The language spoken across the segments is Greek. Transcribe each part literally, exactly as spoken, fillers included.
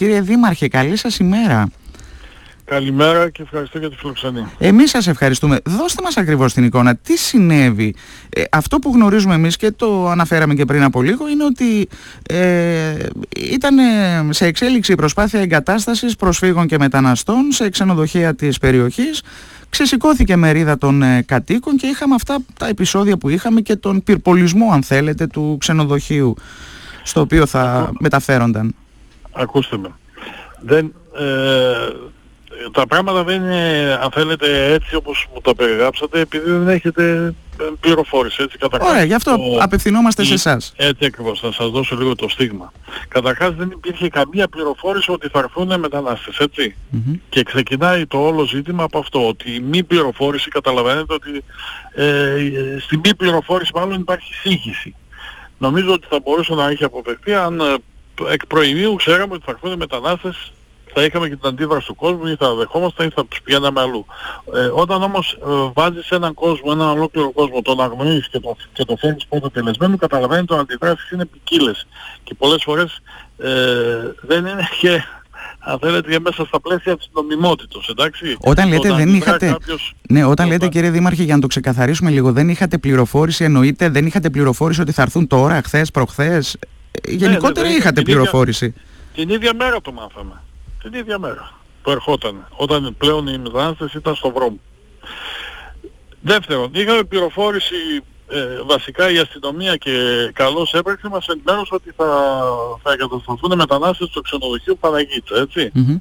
Κύριε Δήμαρχε, καλή σας ημέρα. Καλημέρα και ευχαριστώ για τη φιλοξενία. Εμείς σας ευχαριστούμε. Δώστε μας ακριβώς την εικόνα. Τι συνέβη? Ε, αυτό που γνωρίζουμε εμείς και το αναφέραμε και πριν από λίγο είναι ότι ε, ήταν σε εξέλιξη η προσπάθεια εγκατάστασης προσφύγων και μεταναστών σε ξενοδοχεία της περιοχής. Ξεσηκώθηκε μερίδα των ε, κατοίκων και είχαμε αυτά τα επεισόδια που είχαμε και τον πυρπολισμό, αν θέλετε, του ξενοδοχείου στο οποίο θα Ακού... μεταφέρονταν. Ακούστε με. Δεν... Ε... Τα πράγματα δεν είναι, αν θέλετε, έτσι όπως μου τα περιγράψατε, επειδή δεν έχετε πληροφόρηση, έτσι καταρχάς. Ωραία, γι' αυτό το... απευθυνόμαστε σε εσάς. Έτσι ακριβώς, θα σας δώσω λίγο το στίγμα. Καταρχάς δεν υπήρχε καμία πληροφόρηση ότι θα έρθουν μετανάστες, έτσι. Mm-hmm. Και ξεκινάει το όλο ζήτημα από αυτό, ότι η μη πληροφόρηση, καταλαβαίνετε ότι ε, στη μη πληροφόρηση μάλλον υπάρχει σύγχυση. Νομίζω ότι θα μπορούσε να έχει αποφευθεί αν ε, εκ προημίου ξέραμε ότι θα έρθουν μετανάστες, θα είχαμε και την αντίδραση του κόσμου ή θα δεχόμασταν ή θα τους πηγαίναμε αλλού. Ε, όταν όμως ε, βάζεις έναν κόσμο, έναν ολόκληρο κόσμο, τον αγνοείς και τον, και τον φέρνεις πρώτο τελεσμένο, καταλαβαίνετε ότι οι αντιδράσεις είναι ποικίλες. Και πολλές φορές ε, δεν είναι και, αν θέλετε, και μέσα στα πλαίσια της νομιμότητας, εντάξει. Όταν λέτε όταν δεν είχατε... Κάποιος... Ναι, όταν λέτε κύριε Δήμαρχε, για να το ξεκαθαρίσουμε λίγο, δεν είχατε πληροφόρηση, εννοείται, δεν είχατε πληροφόρηση ότι θα έρθουν τώρα, χθες, προχθές. Γενικότερα ναι, ναι, είχατε την πληροφόρηση. Ίδια, την ίδια μέρα το μάθαμε. Την ίδια μέρα που ερχόταν, όταν πλέον οι μετανάστες ήταν στο δρόμο. Δεύτερον, είχαμε πληροφόρηση, ε, βασικά η αστυνομία και καλώς έπρεπε μας ενημέρωσε ότι θα, θα εγκατασταθούν μετανάστες στο ξενοδοχείο Παναγίτσα, έτσι. Mm-hmm.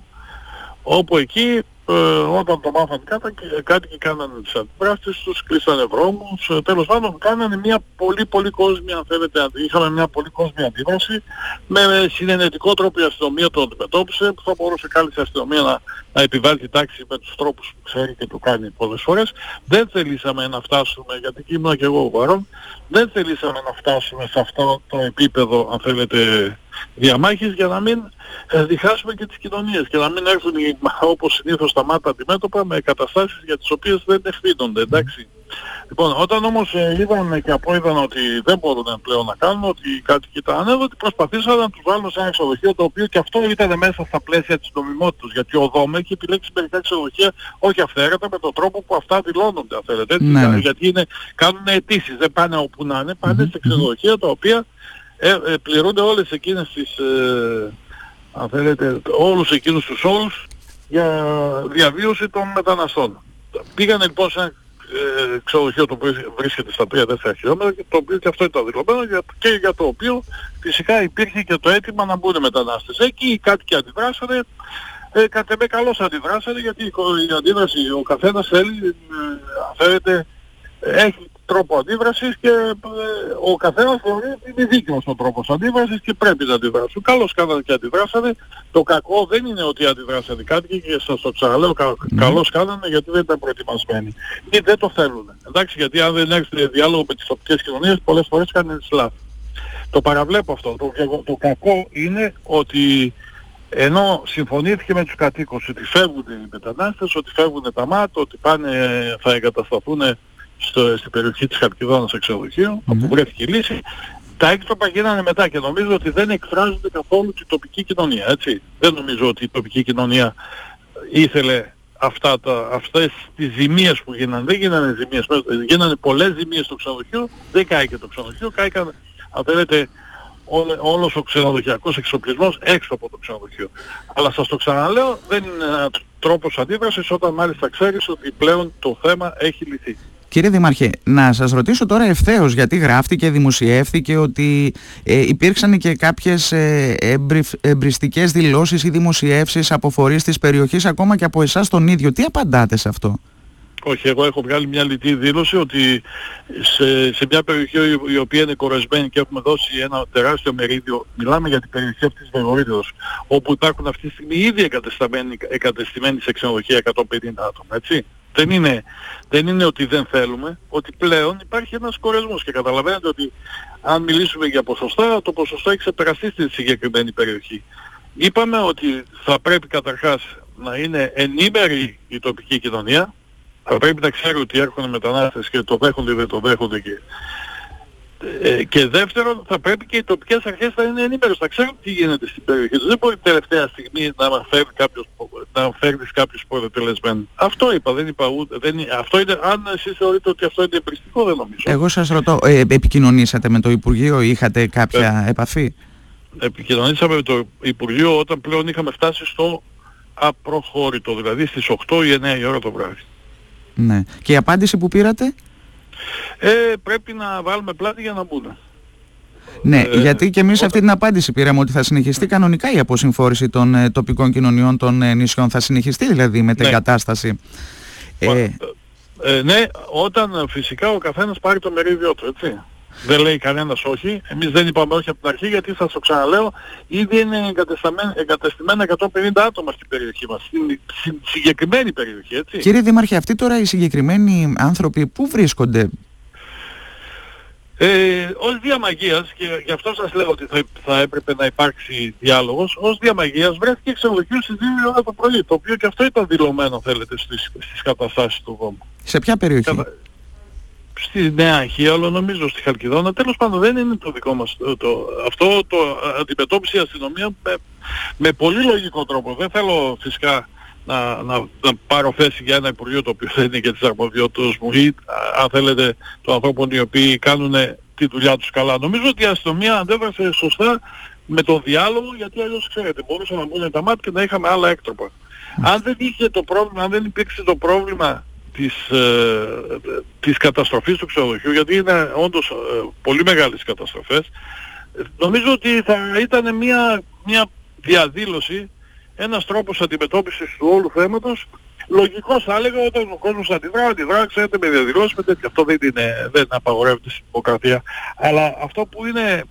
Όπου εκεί, ε, όταν το μάθαν κάτι και κάνανε τις αντιδράσεις τους, κλείσανε δρόμους, ε, τέλος πάντων κάνανε μια πολύ πολύ κόσμια, αν θέλετε, είχαμε μια πολύ κόσμια αντίδραση, με συνενετικό τρόπο η αστυνομία το αντιμετώπισε, που θα μπορούσε κάλλιστα η αστυνομία να, να επιβάλλει τάξη με τους τρόπους που ξέρει και το κάνει πολλές φορές. Δεν θελήσαμε να φτάσουμε, γιατί ήμουν και εγώ παρόν, δεν θελήσαμε να φτάσουμε σε αυτό το επίπεδο, αν θέλετε, διαμάχης, για να μην ε, διχάσουμε και τις κοινωνίες και να μην έρθουν οι, όπως συνήθως τα μάτα αντιμέτωπα με καταστάσεις για τις οποίες δεν ευθύνονται, εντάξει. Λοιπόν, όταν όμως ε, είδαν και απόειδαν ότι δεν μπορούν πλέον να κάνουν, ότι οι κάτοικοι ήταν ανέβοτοι, προσπαθήσαν να τους βάλουν σε ένα ξενοδοχείο, το οποίο και αυτό ήταν μέσα στα πλαίσια της νομιμότητας, γιατί ο ΔΟΜ έχει επιλέξει μερικά ξενοδοχεία όχι αυθαίρετα, με τον τρόπο που αυτά δηλώνονται, αν θέλετε, έτσι, ναι, ναι. Γιατί είναι, κάνουν αιτήσεις, δεν πάνε όπου να είναι, πάνε mm-hmm. σε ξενοδοχεία τα οποία ε, ε, πληρούνται όλες εκείνες τις, ε, αν θέλετε, όλους εκείνους τους όρους για διαβίωση των μεταναστών. Πήγανε λοιπόν σε ένα ε, ξενοδοχείο το οποίο βρίσκεται στα τρία τέσσερα χιλιόμετρα, και το οποίο και αυτό ήταν δηλωμένο και για το οποίο φυσικά υπήρχε και το αίτημα να μπουν μετανάστες. Εκεί οι κάτοικοι αντιδράσανε, ε, κατ' εμέ καλώς αντιδράσανε, γιατί η αντίδραση, ο καθένας θέλει, ε, θέλετε, έχει τρόπο αντίδρασης και ε, ο καθένας θεωρεί ότι είναι δίκαιος ο τρόπος αντίδρασης και πρέπει να αντιδράσουν. Καλώς κάνανε και αντιδράσανε. Το κακό δεν είναι ότι αντιδράσανε κάτι, και σας το ξαναλέω, κα, mm. καλώς κάνανε, γιατί δεν ήταν προετοιμασμένοι. Ή δεν το θέλουν. Εντάξει, γιατί αν δεν έχετε διάλογο με τις τοπικές κοινωνίες, πολλές φορές κάνουν λάθη. Το παραβλέπω αυτό. Το, το, το κακό είναι ότι ενώ συμφωνήθηκε με τους κατοίκους ότι φεύγουν οι μετανάστες, ότι φεύγουν τα ΜΑΤ, ότι πάνε, θα εγκατασταθούν στο, στην περιοχή της Χαλκιδόνας σε ξενοδοχείο, mm-hmm. όπου βρέθηκε η λύση, τα έκτροπα γίνανε μετά και νομίζω ότι δεν εκφράζονται καθόλου την τοπική κοινωνία, έτσι. Δεν νομίζω ότι η τοπική κοινωνία ήθελε αυτά τα, αυτές τις ζημίες που γίνανε. Δεν γίνανε ζημίες, γίνανε πολλές ζημίες στο ξενοδοχείο, δεν κάηκε το ξενοδοχείο, κάηκαν, αν θέλετε, Όλο, όλος ο ξενοδοχειακός εξοπλισμός έξω από το ξενοδοχείο. Αλλά σας το ξαναλέω, δεν είναι ένας τρόπος αντίδρασης όταν μάλιστα ξέρεις ότι πλέον το θέμα έχει λυθεί. Κύριε Δήμαρχε, να σας ρωτήσω τώρα ευθέως, γιατί γράφτηκε, δημοσιεύθηκε ότι ε, υπήρξαν και κάποιες ε, εμπρι, εμπριστικές δηλώσεις ή δημοσιεύσεις από φορείς της περιοχής, ακόμα και από εσάς τον ίδιο. Τι απαντάτε σε αυτό? Όχι, εγώ έχω βγάλει μια λιτή δήλωση ότι σε, σε μια περιοχή η οποία είναι κορεσμένη και έχουμε δώσει ένα τεράστιο μερίδιο, μιλάμε για την περιοχή αυτής της Βεγορίδος, όπου υπάρχουν αυτή τη στιγμή ήδη εγκατεστημένοι, εγκατεστημένοι σε ξενοδοχεία εκατόν πενήντα άτομα, έτσι. Δεν είναι, δεν είναι ότι δεν θέλουμε, ότι πλέον υπάρχει ένας κορεσμός και καταλαβαίνετε ότι αν μιλήσουμε για ποσοστά, το ποσοστό έχει ξεπεραστεί στη συγκεκριμένη περιοχή. Είπαμε ότι θα πρέπει καταρχάς να είναι ενήμερη η τοπική κοινωνία, θα πρέπει να ξέρει ότι έρχονται μετανάστες και το δέχονται ή δεν το δέχονται, και Ε, και δεύτερον, θα πρέπει και οι τοπικές αρχές να είναι ενήμερες, θα ξέρουν τι γίνεται στην περιοχή τους. Δεν μπορεί τελευταία στιγμή να φέρει κάποιος, να φέρνεις κάποιους προτελεσμένους. Αυτό είπα, δεν είπα ούτε. Δεν, αυτό είναι, αν εσείς θεωρείτε ότι αυτό είναι εμπριστικό, δεν νομίζω. Εγώ σας ρωτώ, ε, επικοινωνήσατε με το Υπουργείο, είχατε κάποια ε, επαφή? Επικοινωνήσαμε με το Υπουργείο όταν πλέον είχαμε φτάσει στο απροχώρητο, δηλαδή στις οκτώ ή εννιά η ώρα το βράδυ. Ναι. Και η απάντηση που πήρατε? Ε, πρέπει να βάλουμε πλάτη για να μπουν. Ναι, ε, γιατί και εμείς όταν... αυτή την απάντηση πήραμε, ότι θα συνεχιστεί κανονικά η αποσυμφόρηση των ε, τοπικών κοινωνιών των ε, νησιών. Θα συνεχιστεί δηλαδή με την ναι. κατάσταση. Ε, ε, ναι, όταν φυσικά ο καθένας πάρει το μερίδιό του, έτσι. Δεν λέει κανένας όχι. Εμείς δεν είπαμε όχι από την αρχή, γιατί θα το ξαναλέω, ήδη είναι εγκατεστημένα εκατόν πενήντα άτομα στην περιοχή μας, στην, στην συγκεκριμένη περιοχή, έτσι. Κύριε Δήμαρχε, αυτοί τώρα οι συγκεκριμένοι άνθρωποι πού βρίσκονται? Ε, ως διαμαγείας, και γι' αυτό σας λέω ότι θα, θα έπρεπε να υπάρξει διάλογος, ως διαμαγείας βρέθηκε ξενοδοχείο στις δύο η ώρα το πρωί, το οποίο και αυτό ήταν δηλωμένο, θέλετε, στις, στις καταστάσεις του δρόμου. Σε ποια περιοχή? Κατα... Στη Νέα Αχίαλο, νομίζω, στη Χαλκιδόνα. Τέλος πάντων, δεν είναι το δικό μας το, το, αυτό το αντιμετώπισε η αστυνομία με, με πολύ λογικό τρόπο. Δεν θέλω φυσικά να, να, να πάρω θέση για ένα Υπουργείο το οποίο δεν είναι και της αρμοδιότητας μου, ή αν θέλετε των ανθρώπων οι οποίοι κάνουν τη δουλειά τους καλά. Νομίζω ότι η αστυνομία αντέδρασε σωστά με τον διάλογο, γιατί αλλιώς, ξέρετε, μπορούσαν να μπουν τα μάτια και να είχαμε άλλα έκτροπα. Mm. Αν δεν είχε το πρόβλημα, αν δεν υπήρξε το πρόβλημα της, ε, της καταστροφής του ξενοδοχείου, γιατί είναι όντως ε, πολύ μεγάλες καταστροφές, νομίζω ότι θα ήταν μια, μια διαδήλωση, ένας τρόπος αντιμετώπισης του όλου θέματος. Λογικός θα έλεγα, όταν ο κόσμος αντιδρά, αντιδρά, ξέρετε, με διαδηλώσεις, με τέτοια. Αυτό δεν είναι, δεν απαγορεύεται στην δημοκρατία. Αλλά αυτό που είναι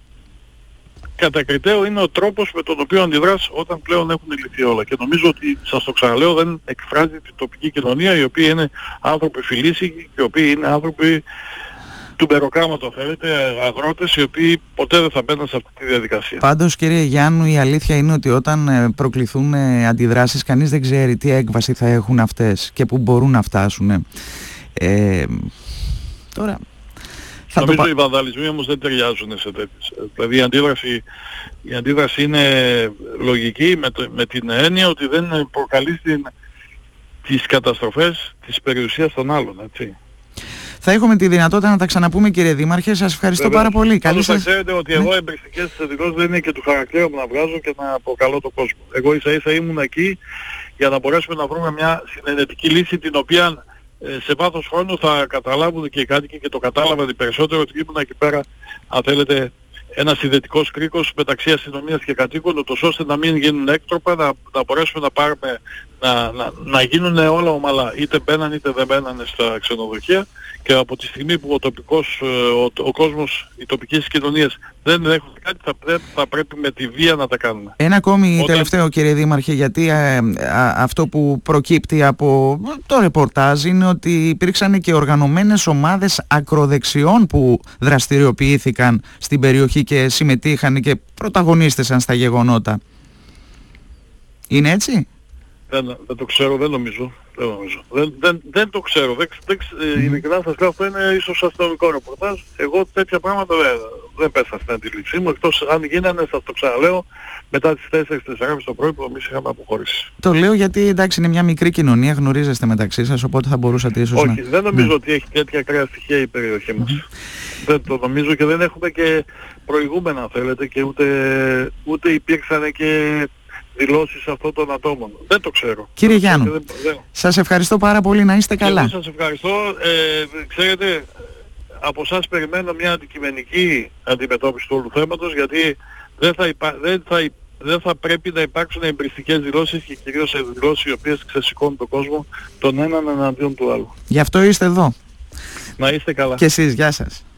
κατακριτέο είναι ο τρόπος με τον οποίο αντιδράς όταν πλέον έχουν λυθεί όλα. Και νομίζω ότι, σας το ξαναλέω, δεν εκφράζει την τοπική κοινωνία, οι οποίοι είναι άνθρωποι φιλήσικοι και οι οποίοι είναι άνθρωποι του μεροκάματο, θέλετε, αγρότες, οι οποίοι ποτέ δεν θα μπαίνουν σε αυτή τη διαδικασία. Πάντως, κύριε Γιάννου, η αλήθεια είναι ότι όταν προκληθούν αντιδράσεις, κανείς δεν ξέρει τι έκβαση θα έχουν αυτές και που μπορούν να φτάσουν. Ε, τώρα... Θα νομίζω το... οι βανδαλισμοί όμως δεν ταιριάζουν σε τέτοιες. Δηλαδή η αντίδραση, η αντίδραση είναι λογική με, το, με την έννοια ότι δεν προκαλεί την, τις καταστροφές της περιουσίας των άλλων, έτσι. Θα έχουμε τη δυνατότητα να τα ξαναπούμε, κύριε Δήμαρχε. Σας ευχαριστώ Βέβαια. πάρα πολύ. Καλή σας... θα ξέρετε ότι ναι. εγώ εμπριστικές δηλώσεις δεν είναι και του χαρακτήρα μου να βγάζω και να προκαλώ τον κόσμο. Εγώ ίσα ίσα ήμουν εκεί για να μπορέσουμε να βρούμε μια συνενετική λύση, την οποία σε βάθος χρόνου θα καταλάβουν και οι κάτοικοι, και το κατάλαβαν οι περισσότερο, ότι ήμουν εκεί πέρα, αν θέλετε, ένας συνδετικός κρίκος μεταξύ αστυνομίας και κατοίκων, ούτως ώστε να μην γίνουν έκτροπα, να, να μπορέσουμε να πάρουμε, να, να, να γίνουν όλα ομαλά. Είτε μπαίναν είτε δεν μπαίνανε στα ξενοδοχεία, και από τη στιγμή που ο τοπικός, ο, ο κόσμος, οι τοπικές κοινωνίες δεν έχουν κάτι, θα, πρέ, θα πρέπει με τη βία να τα κάνουμε. Ένα ακόμη Όταν... τελευταίο, κύριε Δήμαρχε, γιατί α, α, αυτό που προκύπτει από το ρεπορτάζ είναι ότι υπήρξαν και οργανωμένες ομάδες ακροδεξιών που δραστηριοποιήθηκαν στην περιοχή και συμμετείχαν και πρωταγωνίστησαν στα γεγονότα. Είναι έτσι? Δεν, δεν το ξέρω, δεν νομίζω. Δεν, νομίζω. δεν, δεν, δεν το ξέρω. Δεν, δεν, mm. Ειλικρινά σας λέω, αυτό είναι ίσως αστυνομικό ρεπορτάζ. Εγώ τέτοια πράγματα δεν, δεν πέσα στην αντίληψή μου. Εκτός αν γίνανε, σας το ξαναλέω, μετά τις τέσσερις τέσσερις το πρωί που εμείς είχαμε αποχωρήσει. Το λέω γιατί, εντάξει, είναι μια μικρή κοινωνία, γνωρίζεστε μεταξύ σας, οπότε θα μπορούσατε ίσως Όχι, να... Όχι, δεν νομίζω ναι. ότι έχει τέτοια ακραία στοιχεία η περιοχή μας. Mm-hmm. Δεν το νομίζω, και δεν έχουμε και προηγούμενα, θέλετε, και ούτε, ούτε υπήρξαν και δηλώσεις αυτών των ατόμων. Δεν το ξέρω. Κύριε Γιάννου, δεν, δεν... σας ευχαριστώ πάρα πολύ, να είστε καλά. Εγώ σας ευχαριστώ. Ε, ξέρετε, από εσάς περιμένω μια αντικειμενική αντιμετώπιση του όλου θέματος, γιατί δεν θα, υπά... δεν θα, δεν θα πρέπει να υπάρξουν εμπριστικές δηλώσεις, και κυρίως δηλώσεις οι οποίες ξεσηκώνουν τον κόσμο τον έναν εναντίον του άλλου. Γι' αυτό είστε εδώ. Να είστε καλά. Και εσείς, γεια σας.